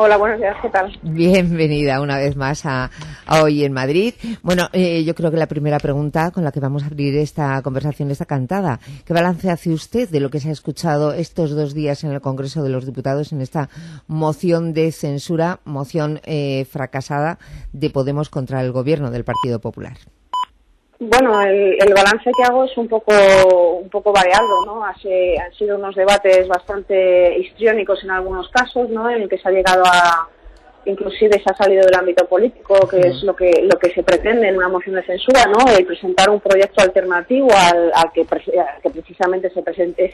Hola, buenos días, ¿qué tal? Bienvenida una vez más a Hoy en Madrid. Bueno, yo creo que la primera pregunta con la que vamos a abrir esta conversación está cantada. ¿Qué balance hace usted de lo que se ha escuchado estos 2 días en el Congreso de los Diputados en esta moción de censura, moción fracasada de Podemos contra el Gobierno del Partido Popular? Bueno, el balance que hago es un poco variado, ¿no? Han sido unos debates bastante histriónicos en algunos casos, ¿no? En el que se ha llegado inclusive se ha salido del ámbito político, que es lo que se pretende en una moción de censura, ¿no? El presentar un proyecto alternativo al que precisamente se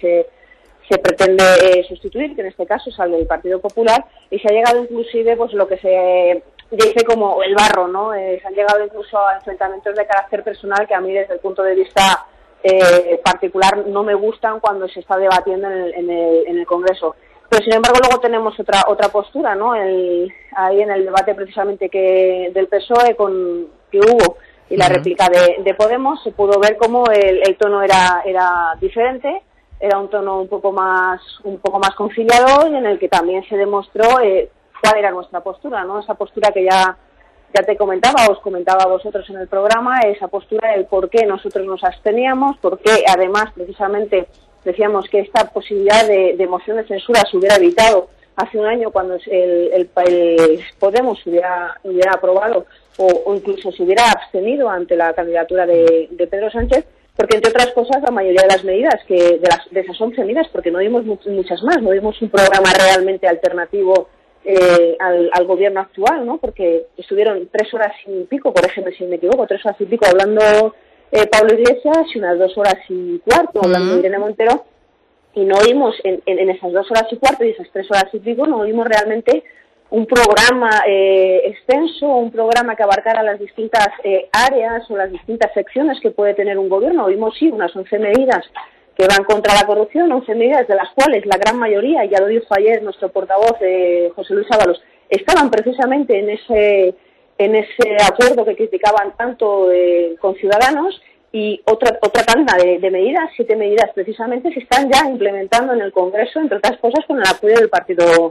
pretende sustituir, que en este caso es al del Partido Popular, y se ha llegado inclusive, pues lo que se dice como el barro, ¿no? Se han llegado incluso a enfrentamientos de carácter personal que a mí desde el punto de vista particular no me gustan cuando se está debatiendo en el Congreso. Pero sin embargo luego tenemos otra postura, ¿no? Ahí en el debate precisamente del PSOE que hubo y la réplica de Podemos se pudo ver cómo el tono era diferente, era un tono un poco más conciliador y en el que también se demostró cuál era nuestra postura, ¿no? Esa postura que ya te os comentaba a vosotros en el programa, esa postura del por qué nosotros nos absteníamos, por qué además precisamente decíamos que esta posibilidad de moción de censura se hubiera evitado hace un año cuando el Podemos hubiera aprobado o incluso se hubiera abstenido ante la candidatura de Pedro Sánchez, porque entre otras cosas la mayoría de las medidas de esas 11 medidas, porque no vimos muchas más, no vimos un programa realmente alternativo al gobierno actual, ¿no? Porque estuvieron 3 horas y pico, corrígeme si me equivoco, 3 horas y pico hablando Pablo Iglesias y unas 2 horas y cuarto hablando Irene Montero, y no oímos en esas 2 horas y cuarto y esas 3 horas y pico no oímos realmente un programa extenso, un programa que abarcara las distintas áreas o las distintas secciones que puede tener un gobierno. Oímos sí unas 11 medidas que van contra la corrupción, 11 medidas de las cuales la gran mayoría, ya lo dijo ayer nuestro portavoz José Luis Ábalos, estaban precisamente en ese acuerdo que criticaban tanto con Ciudadanos, y otra tanda de medidas, 7 medidas precisamente, se están ya implementando en el Congreso, entre otras cosas con el apoyo del Partido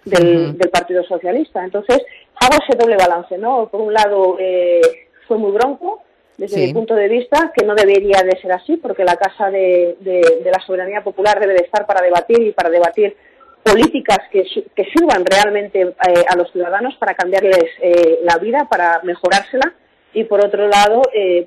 Socialista. Entonces, hago ese doble balance, ¿no? Por un lado, fue muy bronco, desde mi punto de vista, que no debería de ser así, porque la Casa de la Soberanía Popular debe de estar para debatir políticas que sirvan realmente a los ciudadanos para cambiarles la vida, para mejorársela. Y por otro lado,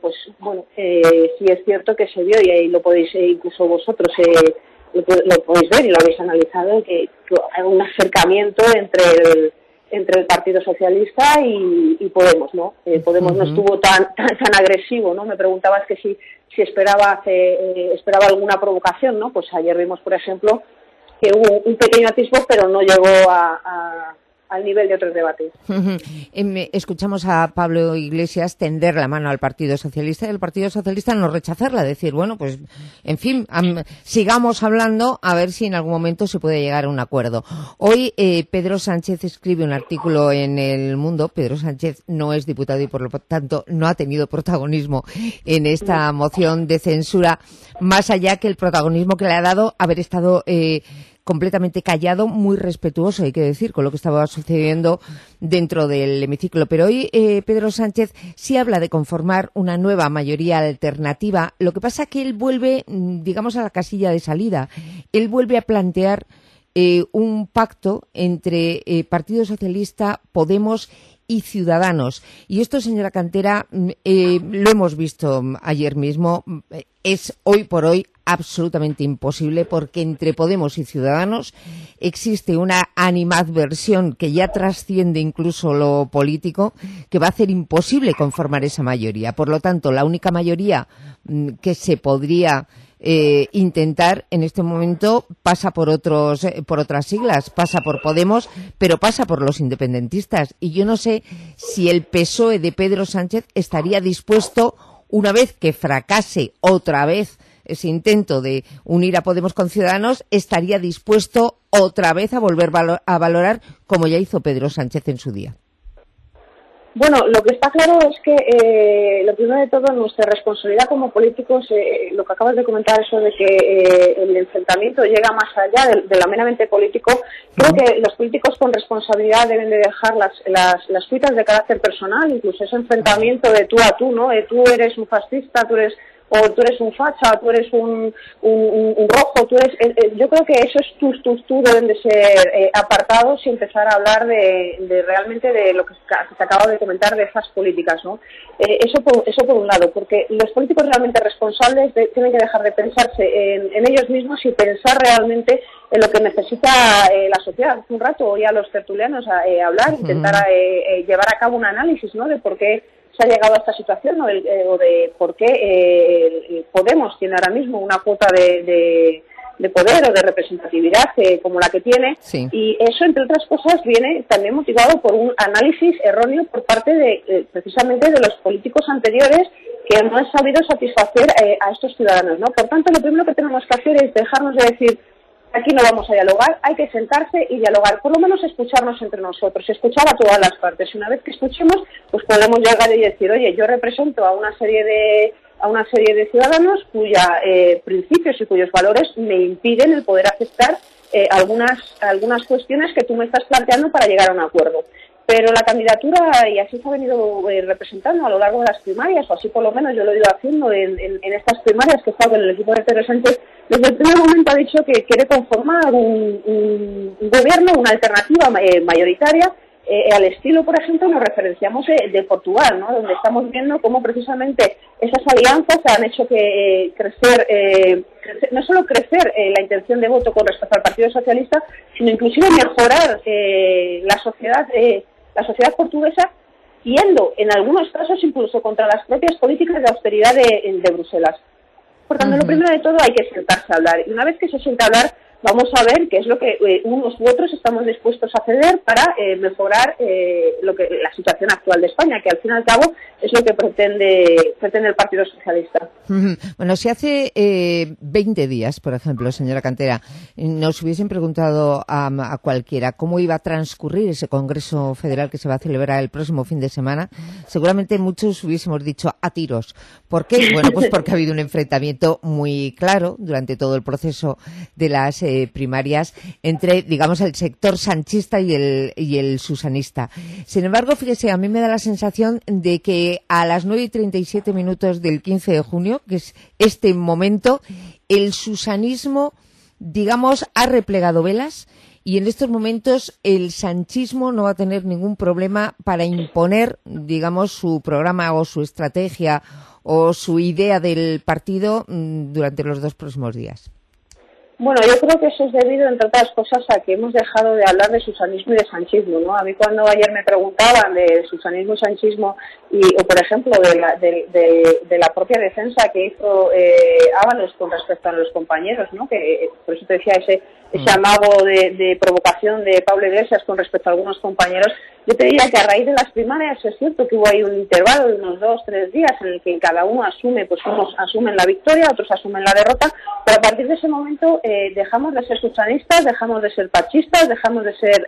sí es cierto que se vio, y ahí lo podéis, incluso vosotros lo podéis ver y lo habéis analizado, que hay un acercamiento entre el Partido Socialista y Podemos, ¿no? Podemos no estuvo tan agresivo, ¿no? Me preguntabas que si esperaba alguna provocación, ¿no? Pues ayer vimos, por ejemplo, que hubo un pequeño atisbo, pero no llegó al nivel de otros debates. Escuchamos a Pablo Iglesias tender la mano al Partido Socialista y el Partido Socialista no rechazarla, decir, bueno, pues, en fin, sigamos hablando a ver si en algún momento se puede llegar a un acuerdo. Hoy Pedro Sánchez escribe un artículo en El Mundo. Pedro Sánchez no es diputado y por lo tanto no ha tenido protagonismo en esta moción de censura, más allá que el protagonismo que le ha dado haber estado completamente callado, muy respetuoso, hay que decir, con lo que estaba sucediendo dentro del hemiciclo. Pero hoy Pedro Sánchez sí habla de conformar una nueva mayoría alternativa. Lo que pasa es que él vuelve, digamos, a la casilla de salida. Él vuelve a plantear un pacto entre Partido Socialista, Podemos y Ciudadanos. Y esto, señora Cantera, lo hemos visto ayer mismo, es hoy por hoy absolutamente imposible, porque entre Podemos y Ciudadanos existe una animadversión que ya trasciende incluso lo político, que va a hacer imposible conformar esa mayoría. Por lo tanto, la única mayoría que se podría intentar en este momento pasa por otras siglas, pasa por Podemos, pero pasa por los independentistas. Y yo no sé si el PSOE de Pedro Sánchez estaría dispuesto, una vez que fracase otra vez ese intento de unir a Podemos con Ciudadanos, estaría dispuesto otra vez a volver a valorar, como ya hizo Pedro Sánchez en su día. Bueno, lo que está claro es que lo primero de todo, nuestra responsabilidad como políticos, lo que acabas de comentar, eso de que el enfrentamiento llega más allá de lo meramente político. Creo que los políticos con responsabilidad deben de dejar las cuitas de carácter personal, incluso ese enfrentamiento de tú a tú, ¿no? Tú eres un fascista, tú eres un facha, tú eres un rojo, tú eres... yo creo que esos tú deben de ser apartados y empezar a hablar de realmente de lo que se acaba de comentar, de esas políticas, ¿no? Eso por un lado, porque los políticos realmente responsables tienen que dejar de pensarse en ellos mismos y pensar realmente en lo que necesita la sociedad. Hace un rato oía a los tertulianos hablar, intentar llevar a cabo un análisis, ¿no?, de por qué se ha llegado a esta situación o de por qué Podemos tiene ahora mismo una cuota de poder o de representatividad como la que tiene, sí. Y eso, entre otras cosas, viene también motivado por un análisis erróneo por parte de precisamente de los políticos anteriores que no han sabido satisfacer a estos ciudadanos, ¿no? Por tanto, lo primero que tenemos que hacer es dejarnos de decir aquí no vamos a dialogar, hay que sentarse y dialogar, por lo menos escucharnos entre nosotros, escuchar a todas las partes. Y una vez que escuchemos, pues podemos llegar y decir, oye, yo represento a una serie de ciudadanos cuyos principios y cuyos valores me impiden el poder aceptar algunas cuestiones que tú me estás planteando para llegar a un acuerdo. Pero la candidatura, y así se ha venido representando a lo largo de las primarias, o así por lo menos yo lo he ido haciendo en estas primarias que he estado con el equipo de Pedro Sánchez, desde el primer momento ha dicho que quiere conformar un gobierno, una alternativa mayoritaria, al estilo, por ejemplo, nos referenciamos de Portugal, ¿no?, donde estamos viendo cómo precisamente esas alianzas han hecho que no solo crecer la intención de voto con respecto al Partido Socialista, sino inclusive mejorar la sociedad portuguesa, yendo en algunos casos incluso contra las propias políticas de austeridad de Bruselas. Por tanto, lo primero de todo hay que sentarse a hablar. Y una vez que se sienta a hablar, vamos a ver qué es lo que unos u otros estamos dispuestos a ceder para mejorar la situación actual de España, que al fin y al cabo es lo que pretende el Partido Socialista. Bueno, si hace 20 días, por ejemplo, señora Cantera, nos hubiesen preguntado a cualquiera cómo iba a transcurrir ese Congreso Federal que se va a celebrar el próximo fin de semana, seguramente muchos hubiésemos dicho a tiros. ¿Por qué? Bueno, pues porque ha habido un enfrentamiento muy claro durante todo el proceso de las primarias entre, digamos, el sector sanchista y el susanista. Sin embargo, fíjese, a mí me da la sensación de que a las 9:37 del 15 de junio, que es este momento, el susanismo, digamos, ha replegado velas y en estos momentos el sanchismo no va a tener ningún problema para imponer, digamos, su programa o su estrategia o su idea del partido durante los 2 próximos días. Bueno, yo creo que eso es debido, entre otras cosas, a que hemos dejado de hablar de susanismo y de sanchismo, ¿no? A mí cuando ayer me preguntaban de susanismo y sanchismo, o por ejemplo de la propia defensa que hizo Ábalos con respecto a los compañeros, ¿no?, que por eso te decía ese amago de provocación de Pablo Iglesias con respecto a algunos compañeros, yo te diría que a raíz de las primarias es cierto que hubo ahí un intervalo de unos 2-3 días en el que cada uno asume, pues unos asumen la victoria, otros asumen la derrota, pero a partir de ese momento dejamos de ser susanistas, dejamos de ser pachistas, dejamos de ser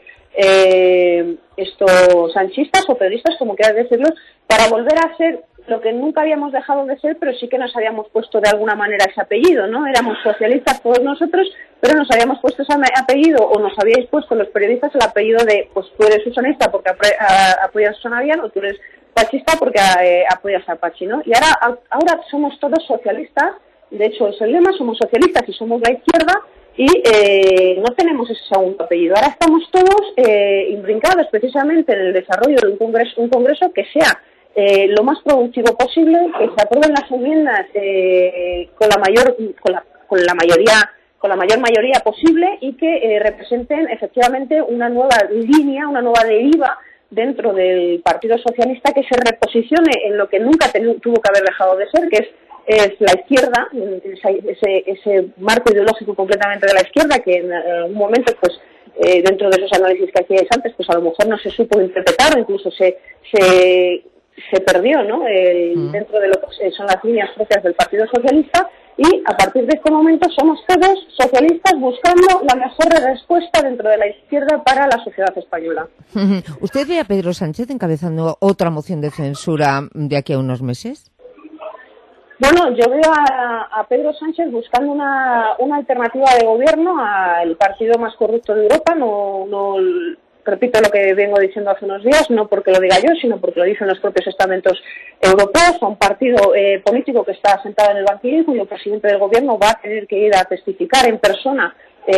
sanchistas o pedistas, como quieras decirlo, para volver a ser lo que nunca habíamos dejado de ser, pero sí que nos habíamos puesto de alguna manera ese apellido, ¿no? Éramos socialistas todos nosotros, pero nos habíamos puesto ese apellido, o nos habíais puesto los periodistas el apellido de, pues tú eres susanista porque apoyas a Susana Díaz, o tú eres pachista porque apoyas a Pachi, ¿no? Y ahora somos todos socialistas, de hecho es el lema, somos socialistas y somos la izquierda, y no tenemos ese segundo apellido. Ahora estamos todos imbrincados precisamente en el desarrollo de un congreso que sea lo más productivo posible, que se aprueben las enmiendas con la mayor mayoría posible y que representen efectivamente una nueva línea, una nueva deriva dentro del Partido Socialista, que se reposicione en lo que nunca tuvo que haber dejado de ser, que es la izquierda, ese marco ideológico completamente de la izquierda, que en algún momento, pues dentro de esos análisis que hacíais antes, pues a lo mejor no se supo interpretar, o incluso se perdió, ¿no?, dentro de lo que son las líneas propias del Partido Socialista, y a partir de este momento somos todos socialistas buscando la mejor respuesta dentro de la izquierda para la sociedad española. ¿Usted ve a Pedro Sánchez encabezando otra moción de censura de aquí a unos meses? Bueno, yo veo a Pedro Sánchez buscando una alternativa de gobierno al partido más corrupto de Europa. No repito lo que vengo diciendo hace unos días, no porque lo diga yo, sino porque lo dicen los propios estamentos europeos. A un partido político que está sentado en el banquillo y cuyo presidente del gobierno va a tener que ir a testificar en persona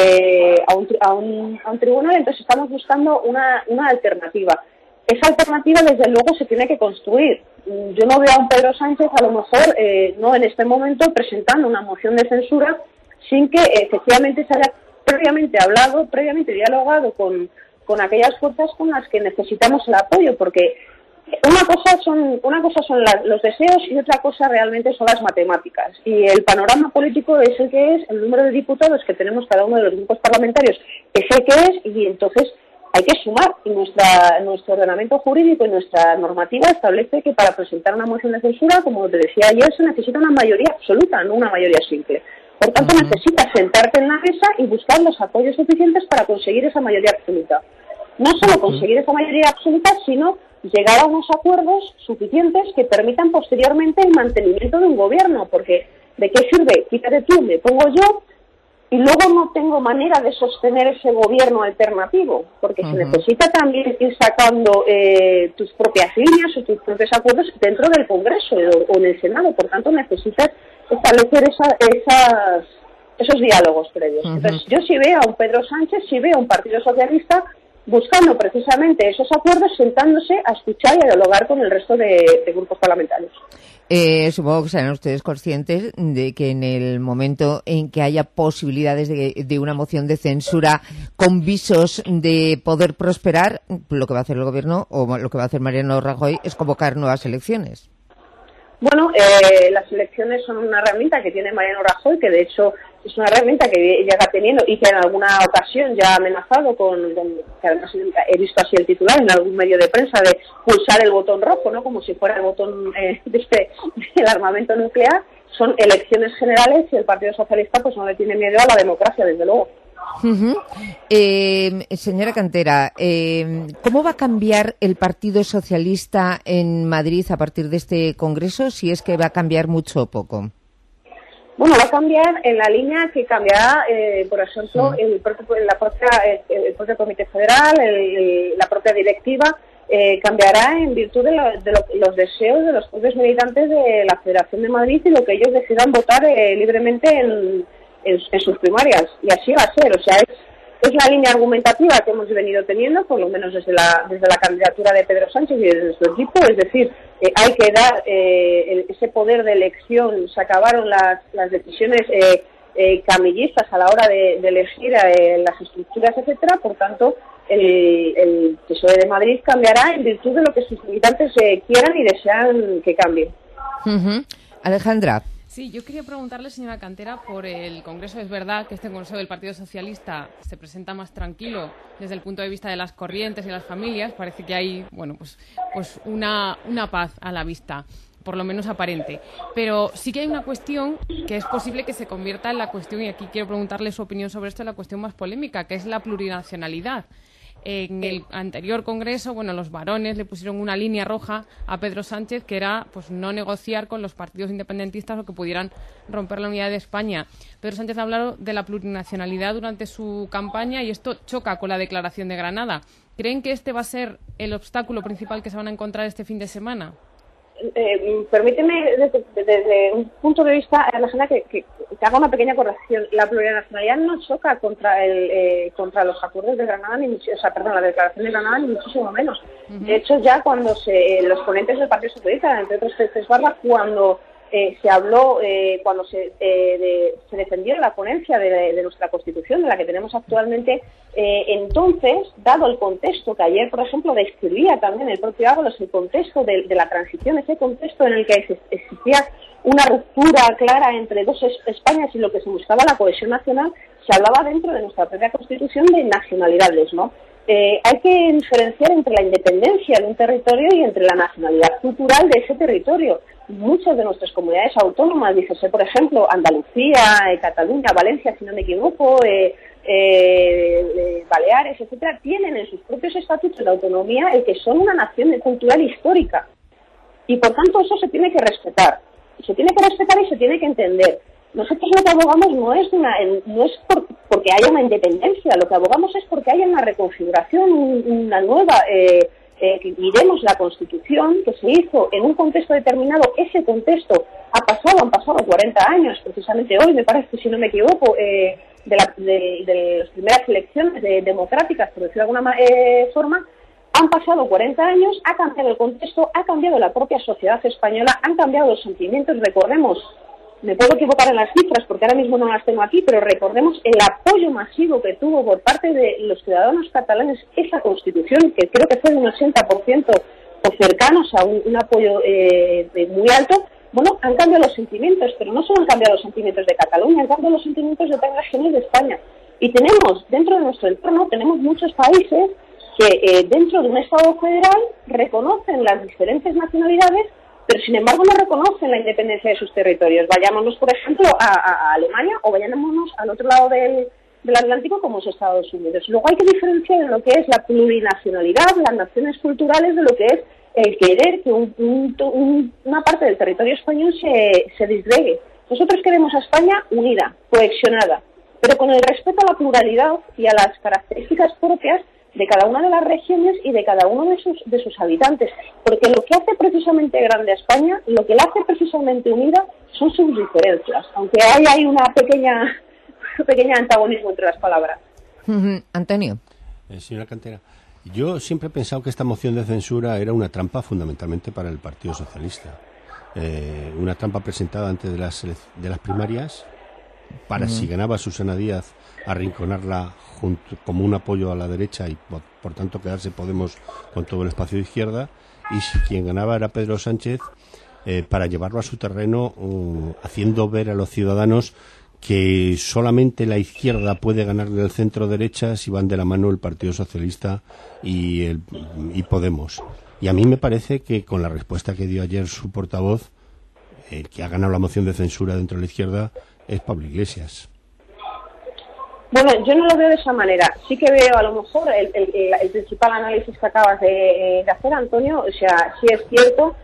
a un tribunal. Entonces estamos buscando una alternativa. Esa alternativa, desde luego, se tiene que construir. Yo no veo a un Pedro Sánchez, a lo mejor, no en este momento, presentando una moción de censura sin que efectivamente se haya previamente hablado, previamente dialogado con aquellas fuerzas con las que necesitamos el apoyo, porque una cosa son los deseos y otra cosa realmente son las matemáticas. Y el panorama político es el que es, el número de diputados que tenemos cada uno de los grupos parlamentarios es el que es, y entonces hay que sumar, y nuestro ordenamiento jurídico y nuestra normativa establece que para presentar una moción de censura, como te decía ayer, se necesita una mayoría absoluta, no una mayoría simple. Por tanto, necesitas sentarte en la mesa y buscar los apoyos suficientes para conseguir esa mayoría absoluta. No solo conseguir esa mayoría absoluta, sino llegar a unos acuerdos suficientes que permitan posteriormente el mantenimiento de un gobierno, porque ¿de qué sirve? Quítate tú, me pongo yo, y luego no tengo manera de sostener ese gobierno alternativo, porque se necesita también ir sacando tus propias líneas o tus propios acuerdos dentro del Congreso o en el Senado. Por tanto, necesitas establecer esos diálogos previos. Entonces, yo sí veo a un Pedro Sánchez, sí veo a un Partido Socialista buscando precisamente esos acuerdos, sentándose a escuchar y a dialogar con el resto de grupos parlamentarios. Supongo que serán ustedes conscientes de que en el momento en que haya posibilidades de una moción de censura con visos de poder prosperar, lo que va a hacer el gobierno o lo que va a hacer Mariano Rajoy es convocar nuevas elecciones. Bueno, las elecciones son una herramienta que tiene Mariano Rajoy, que de hecho es una herramienta que llega teniendo y que en alguna ocasión ya ha amenazado que además he visto así el titular en algún medio de prensa, de pulsar el botón rojo, ¿no? Como si fuera el botón del armamento nuclear. Son elecciones generales y el Partido Socialista pues no le tiene miedo a la democracia, desde luego. Señora Cantera, ¿cómo va a cambiar el Partido Socialista en Madrid a partir de este Congreso, si es que va a cambiar mucho o poco? Bueno, va a cambiar en la línea que cambiará, por ejemplo, el propio Comité Federal, la propia directiva, cambiará en virtud de los deseos de los propios militantes de la Federación de Madrid y lo que ellos decidan votar libremente en sus primarias, y así va a ser. O sea, es la línea argumentativa que hemos venido teniendo, por lo menos desde la candidatura de Pedro Sánchez y desde su equipo, es decir, hay que dar ese poder de elección. Se acabaron las decisiones camillistas a la hora de elegir las estructuras, etcétera. Por tanto, el PSOE de Madrid cambiará en virtud de lo que sus militantes quieran y desean que cambie. Alejandra. Sí, yo quería preguntarle, señora Cantera, por el Congreso. Es verdad que este Congreso del Partido Socialista se presenta más tranquilo desde el punto de vista de las corrientes y las familias. Parece que hay, bueno, pues una paz a la vista, por lo menos aparente. Pero sí que hay una cuestión que es posible que se convierta en la cuestión, y aquí quiero preguntarle su opinión sobre esto, la cuestión más polémica, que es la plurinacionalidad. En el anterior Congreso, bueno, los varones le pusieron una línea roja a Pedro Sánchez, que era pues no negociar con los partidos independentistas o que pudieran romper la unidad de España. Pedro Sánchez ha hablado de la plurinacionalidad durante su campaña y esto choca con la declaración de Granada. ¿Creen que este va a ser el obstáculo principal que se van a encontrar este fin de semana? Permíteme, desde un punto de vista, Alejandra, que haga una pequeña corrección. La plurinacionalidad no choca contra los acuerdos de Granada, la declaración de Granada, ni muchísimo menos. De hecho, ya cuando los ponentes del Partido Socialista, entre otros Pérez Barba, cuando se habló, cuando se defendió la ponencia de nuestra Constitución, de la que tenemos actualmente, entonces, dado el contexto que ayer, por ejemplo, describía también el propio Ábalos, el contexto de la transición, ese contexto en el que existía una ruptura clara entre dos Españas y lo que se buscaba la cohesión nacional, se hablaba dentro de nuestra propia Constitución de nacionalidades, ¿no? Hay que diferenciar entre la independencia de un territorio y entre la nacionalidad cultural de ese territorio. muchas de nuestras comunidades autónomas, dícese por ejemplo Andalucía, Cataluña, Valencia, si no me equivoco, Baleares, etcétera, tienen en sus propios estatutos de autonomía el que son una nación cultural histórica. Y por tanto eso se tiene que respetar. Se tiene que respetar y se tiene que entender. Nosotros lo que abogamos no es porque haya una independencia, lo que abogamos es porque haya una reconfiguración, una nueva, que miremos la Constitución que se hizo en un contexto determinado. Ese contexto han pasado 40 años, precisamente hoy, me parece, si no me equivoco, de las primeras elecciones democráticas, por decirlo de alguna forma. Han pasado 40 años, ha cambiado el contexto, ha cambiado la propia sociedad española, han cambiado los sentimientos. Recordemos, me puedo equivocar en las cifras porque ahora mismo no las tengo aquí, pero recordemos el apoyo masivo que tuvo por parte de los ciudadanos catalanes esa Constitución, que creo que fue de un 80% o cercanos a un apoyo muy alto. Bueno, han cambiado los sentimientos, pero no solo han cambiado los sentimientos de Cataluña, han cambiado los sentimientos de otras regiones de España. Y tenemos, dentro de nuestro entorno, tenemos muchos países que dentro de un Estado federal reconocen las diferentes nacionalidades, pero sin embargo no reconocen la independencia de sus territorios. Vayámonos, por ejemplo, a Alemania o vayámonos al otro lado del Atlántico, como es Estados Unidos. Luego hay que diferenciar en lo que es la plurinacionalidad, las naciones culturales, de lo que es el querer que una parte del territorio español se disgregue. Nosotros queremos a España unida, cohesionada, pero con el respeto a la pluralidad y a las características propias de cada una de las regiones y de cada uno de sus habitantes, porque lo que hace precisamente grande a España, lo que la hace precisamente unida, son sus diferencias, aunque hay una pequeña antagonismo entre las palabras. Antonio. Señora Cantera, yo siempre he pensado que esta moción de censura era una trampa fundamentalmente para el Partido Socialista, una trampa presentada antes de las primarias para, si ganaba Susana Díaz, arrinconarla como un apoyo a la derecha y por tanto quedarse Podemos con todo el espacio de izquierda, y si quien ganaba era Pedro Sánchez, para llevarlo a su terreno, haciendo ver a los ciudadanos que solamente la izquierda puede ganarle al centro derecha si van de la mano el Partido Socialista y Podemos. Y a mí me parece que con la respuesta que dio ayer su portavoz, el que ha ganado la moción de censura dentro de la izquierda es Pablo Iglesias. Bueno, yo no lo veo de esa manera. Sí que veo a lo mejor el principal análisis que acabas de hacer, Antonio. O sea, sí es cierto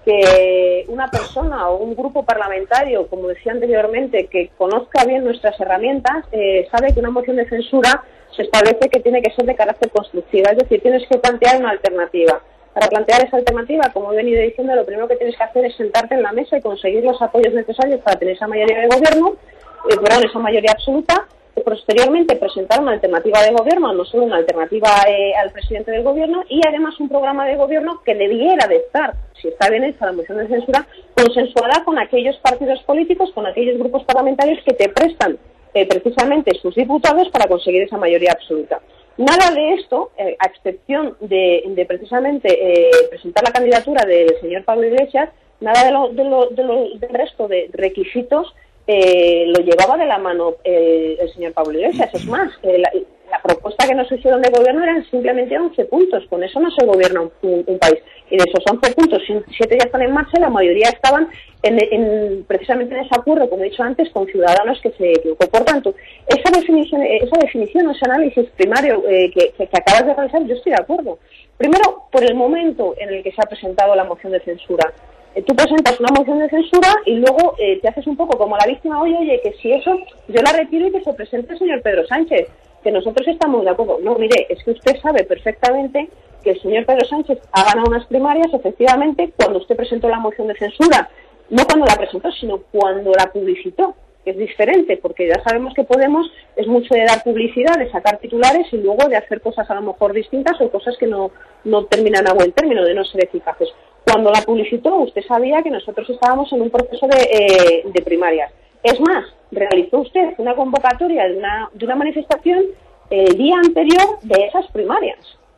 que una persona o un grupo parlamentario, como decía anteriormente, que conozca bien nuestras herramientas, sabe que una moción de censura se establece que tiene que ser de carácter constructiva, es decir, tienes que plantear una alternativa. Para plantear esa alternativa, como he venido diciendo, lo primero que tienes que hacer es sentarte en la mesa y conseguir los apoyos necesarios para tener esa mayoría de gobierno, esa mayoría absoluta. Posteriormente presentar una alternativa de gobierno, no solo una alternativa al presidente del gobierno, y además un programa de gobierno que debiera de estar, si está bien hecha la moción de censura, consensuada con aquellos partidos políticos, con aquellos grupos parlamentarios que te prestan precisamente sus diputados para conseguir esa mayoría absoluta. Nada de esto, a excepción de precisamente presentar la candidatura del señor Pablo Iglesias, nada del resto de requisitos lo llevaba de la mano el señor Pablo Iglesias. Es más, la propuesta que nos hicieron de gobierno eran simplemente 11 puntos. Con eso no se gobierna un país. Y de esos 11 puntos, 7 ya están en marcha, la mayoría estaban precisamente en ese acuerdo, como he dicho antes, con Ciudadanos, que se equivocó. Por tanto, esa definición, ese análisis primario que acabas de realizar, yo estoy de acuerdo. Primero, por el momento en el que se ha presentado la moción de censura. Tú presentas una moción de censura y luego te haces un poco como la víctima, oye, que si eso yo la retiro y que se presente el señor Pedro Sánchez, que nosotros estamos de acuerdo. No, mire, es que usted sabe perfectamente que el señor Pedro Sánchez ha ganado unas primarias, efectivamente, cuando usted presentó la moción de censura, no cuando la presentó, sino cuando la publicitó, que es diferente, porque ya sabemos que Podemos es mucho de dar publicidad, de sacar titulares y luego de hacer cosas a lo mejor distintas o cosas que no terminan a buen término, de no ser eficaces. Cuando la publicitó, usted sabía que nosotros estábamos en un proceso de primarias. Es más, realizó usted una convocatoria de una manifestación el día anterior de esas primarias.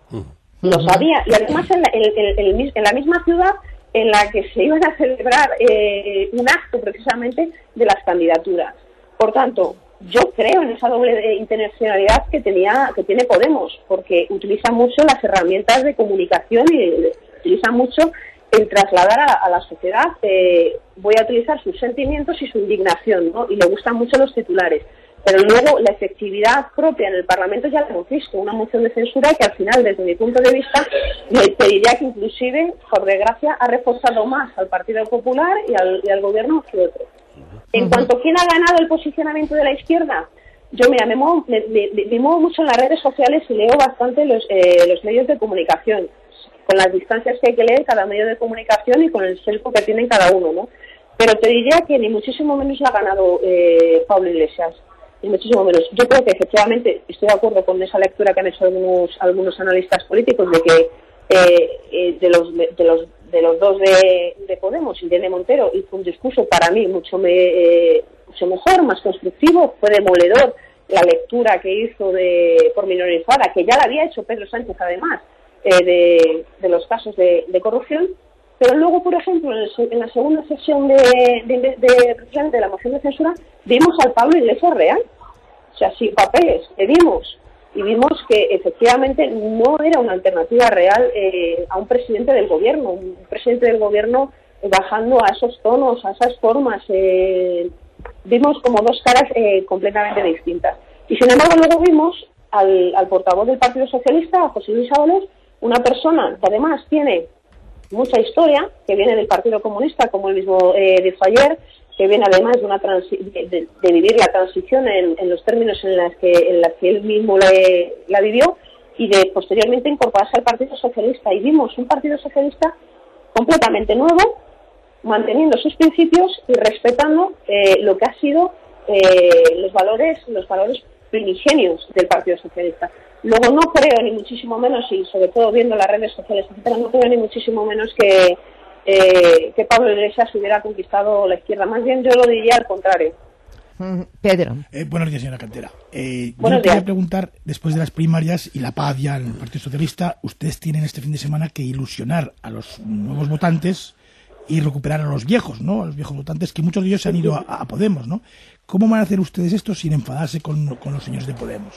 Lo sabía. Y además en la misma ciudad en la que se iban a celebrar un acto precisamente de las candidaturas. Por tanto, yo creo en esa doble intencionalidad que tiene Podemos, porque utiliza mucho las herramientas de comunicación y utiliza mucho en trasladar a la sociedad, voy a utilizar sus sentimientos y su indignación, ¿no? Y le gustan mucho los titulares. Pero luego la efectividad propia en el Parlamento ya la hemos visto, una moción de censura que al final, desde mi punto de vista, te diría que inclusive, por desgracia, ha reforzado más al Partido Popular y al Gobierno que otro. En cuanto a quién ha ganado el posicionamiento de la izquierda, yo me muevo mucho en las redes sociales y leo bastante los medios de comunicación, con las distancias que hay que leer cada medio de comunicación y con el sesgo que tienen cada uno, ¿no? Pero te diría que ni muchísimo menos ha ganado Pablo Iglesias, ni muchísimo menos. Yo creo que efectivamente estoy de acuerdo con esa lectura que han hecho algunos analistas políticos de que de los dos de Podemos, Irene Montero, hizo un discurso para mí mucho mejor, más constructivo, fue demoledor la lectura que hizo pormenorizada, que ya la había hecho Pedro Sánchez además, de los casos de corrupción, pero luego, por ejemplo, en la segunda sesión de la moción de censura, vimos al Pablo Iglesias real, o sea, sin papeles, que vimos que efectivamente no era una alternativa real a un presidente del gobierno, bajando a esos tonos, a esas formas, vimos como dos caras completamente distintas. Y sin embargo luego vimos al portavoz del Partido Socialista, a José Luis Ábalos, una persona que además tiene mucha historia, que viene del Partido Comunista, como él mismo dijo ayer, que viene además de vivir la transición en los términos en las que él mismo la vivió, y de posteriormente incorporarse al Partido Socialista. Y vimos un Partido Socialista completamente nuevo, manteniendo sus principios y respetando lo que ha sido los valores primigenios del Partido Socialista. Luego no creo ni muchísimo menos, y sobre todo viendo las redes sociales, etcétera, no creo ni muchísimo menos que Pablo Iglesias hubiera conquistado la izquierda. Más bien yo lo diría al contrario. Pedro. Buenos días, señora Cantera. Buenos yo quería días. Preguntar, después de las primarias y la paz ya en el Partido Socialista, ustedes tienen este fin de semana que ilusionar a los nuevos votantes y recuperar a los viejos, ¿no? A los viejos votantes, que muchos de ellos se han ido a Podemos, ¿no? ¿Cómo van a hacer ustedes esto sin enfadarse con los señores de Podemos?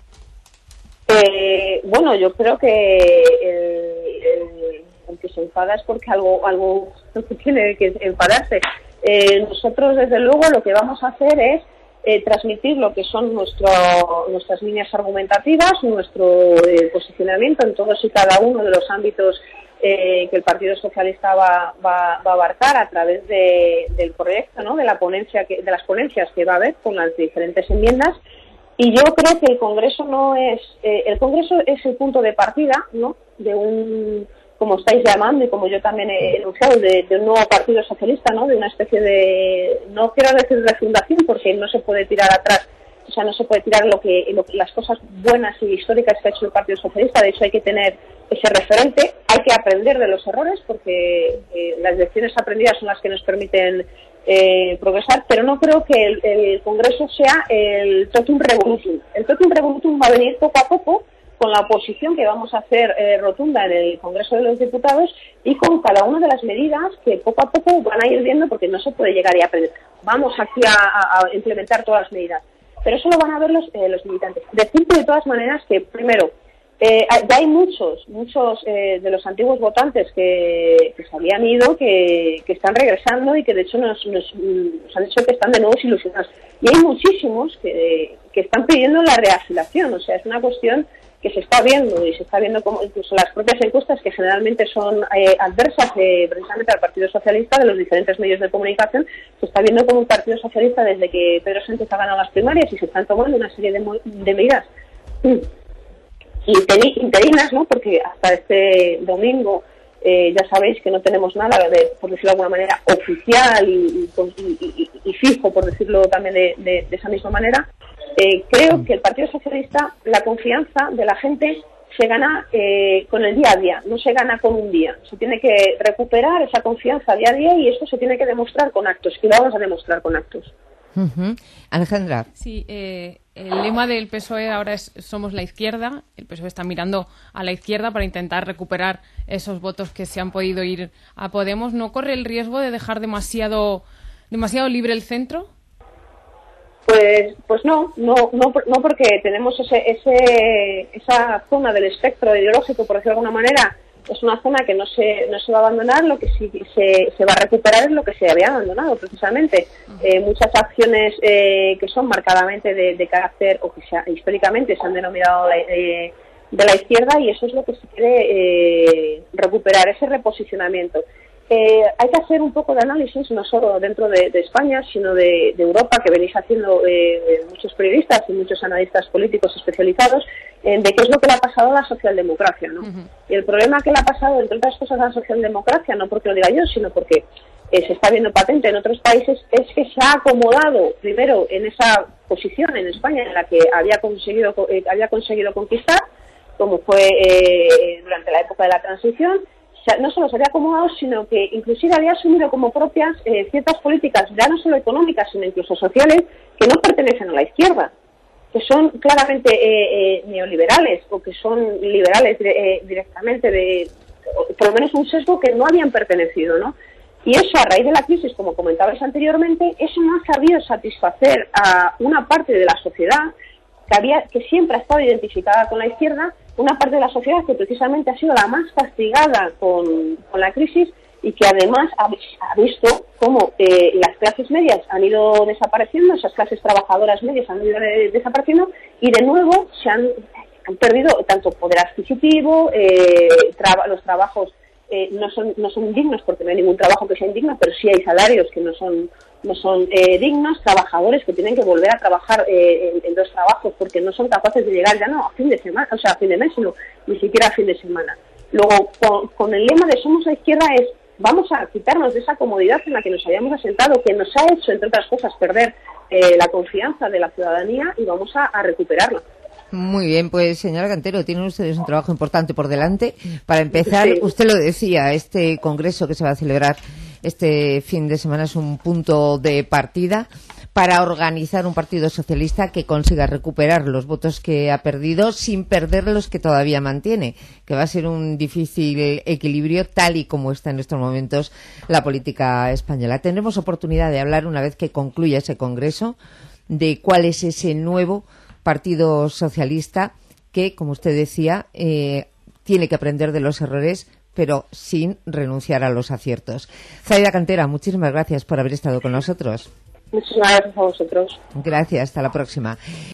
Bueno, yo creo que el que se enfada es porque algo tiene que enfadarse. Nosotros, desde luego, lo que vamos a hacer es transmitir lo que son nuestras líneas argumentativas, nuestro posicionamiento en todos y cada uno de los ámbitos que el Partido Socialista va a abarcar a través del proyecto, ¿no? De las ponencias que va a haber con las diferentes enmiendas. Y yo creo que el Congreso el Congreso es el punto de partida, ¿no? De un, como estáis llamando y como yo también he enunciado, de un nuevo Partido Socialista, ¿no? De una especie de, no quiero decir refundación, porque no se puede tirar atrás, o sea, no se puede tirar las cosas buenas y históricas que ha hecho el Partido Socialista. De hecho, hay que tener ese referente, hay que aprender de los errores, porque las lecciones aprendidas son las que nos permiten progresar, pero no creo que el Congreso sea el totum revolutum. El totum revolutum va a venir poco a poco, con la oposición que vamos a hacer rotunda en el Congreso de los Diputados, y con cada una de las medidas que poco a poco van a ir viendo, porque no se puede llegar y aprender. Vamos aquí a implementar todas las medidas, pero eso lo van a ver los militantes. Decirte de todas maneras que, primero, ya hay muchos de los antiguos votantes que se habían ido, que están regresando y que de hecho nos han dicho que están de nuevo ilusionados. Y hay muchísimos que están pidiendo la reafiliación. O sea, es una cuestión que se está viendo, y se está viendo como incluso las propias encuestas, que generalmente son adversas precisamente al Partido Socialista, de los diferentes medios de comunicación, se está viendo como un Partido Socialista desde que Pedro Sánchez ha ganado las primarias, y se están tomando una serie de medidas interinas, ¿no? Porque hasta este domingo ya sabéis que no tenemos nada, por decirlo de alguna manera, oficial y fijo, por decirlo también de esa misma manera. Creo que el Partido Socialista, la confianza de la gente se gana con el día a día, no se gana con un día. Se tiene que recuperar esa confianza día a día, y eso se tiene que demostrar con actos, y lo vamos a demostrar con actos. Alejandra. Sí, el lema del PSOE ahora es "somos la izquierda". El PSOE está mirando a la izquierda para intentar recuperar esos votos que se han podido ir a Podemos. ¿No corre el riesgo de dejar demasiado libre el centro? Pues no, porque tenemos esa zona del espectro ideológico, por decirlo de alguna manera, es una zona que no se va a abandonar, lo que sí se va a recuperar es lo que se había abandonado precisamente. Muchas acciones que son marcadamente de carácter, o que históricamente se han denominado de la izquierda, y eso es lo que se quiere recuperar, ese reposicionamiento. Hay que hacer un poco de análisis, no solo dentro de España, sino de Europa, que venís haciendo muchos periodistas y muchos analistas políticos especializados, de qué es lo que le ha pasado a la socialdemocracia, ¿no? Y el problema que le ha pasado, entre otras cosas, a la socialdemocracia, no porque lo diga yo, sino porque se está viendo patente en otros países, es que se ha acomodado primero en esa posición en España en la que había conseguido conquistar, como fue durante la época de la transición. No solo se había acomodado, sino que inclusive había asumido como propias ciertas políticas, ya no solo económicas, sino incluso sociales, que no pertenecen a la izquierda, que son claramente neoliberales, o que son liberales directamente, por lo menos un sesgo que no habían pertenecido, ¿no? Y eso, a raíz de la crisis, como comentabais anteriormente, eso no ha sabido satisfacer a una parte de la sociedad que siempre ha estado identificada con la izquierda, una parte de la sociedad que precisamente ha sido la más castigada con la crisis, y que además ha visto cómo las clases medias han ido desapareciendo, esas clases trabajadoras medias han ido desapareciendo, y de nuevo se han perdido tanto poder adquisitivo, los trabajos no son dignos, porque no hay ningún trabajo que sea indigno, pero sí hay salarios que no son dignos, trabajadores que tienen que volver a trabajar en dos trabajos porque no son capaces de llegar ya no a fin de semana, o sea, a fin de mes, sino ni siquiera a fin de semana. Luego, con el lema de Somos la Izquierda, es vamos a quitarnos de esa comodidad en la que nos habíamos asentado, que nos ha hecho, entre otras cosas, perder la confianza de la ciudadanía, y vamos a recuperarla. Muy bien, pues señora Cantero, tienen ustedes un trabajo importante por delante. Para empezar, sí. Usted lo decía, este congreso que se va a celebrar este fin de semana es un punto de partida para organizar un partido socialista que consiga recuperar los votos que ha perdido sin perder los que todavía mantiene, que va a ser un difícil equilibrio tal y como está en estos momentos la política española. Tendremos oportunidad de hablar, una vez que concluya ese congreso, de cuál es ese nuevo Partido Socialista que, como usted decía, tiene que aprender de los errores, pero sin renunciar a los aciertos. Zaida Cantera, muchísimas gracias por haber estado con nosotros. Muchísimas gracias a vosotros. Gracias, hasta la próxima.